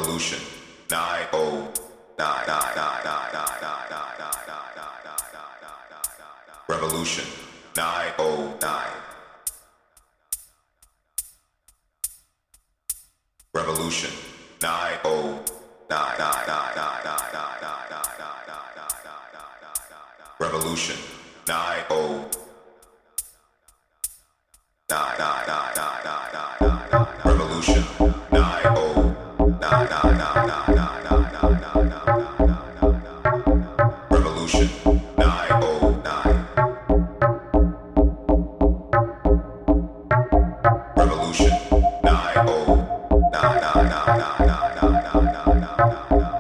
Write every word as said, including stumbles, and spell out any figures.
Revolution nine oh nine nine nine nine nine nine nine nine nine. Revolution nine oh nine. Revolution nine oh nine nine nine nine nine nine nine nine. Revolution nine oh nine nine nine nine nine nine. Revolution nine oh nine nine nine nine nine nine nine. Revolution nine oh nine. Revolution nine oh nine nine nine nine nine nine nine nine.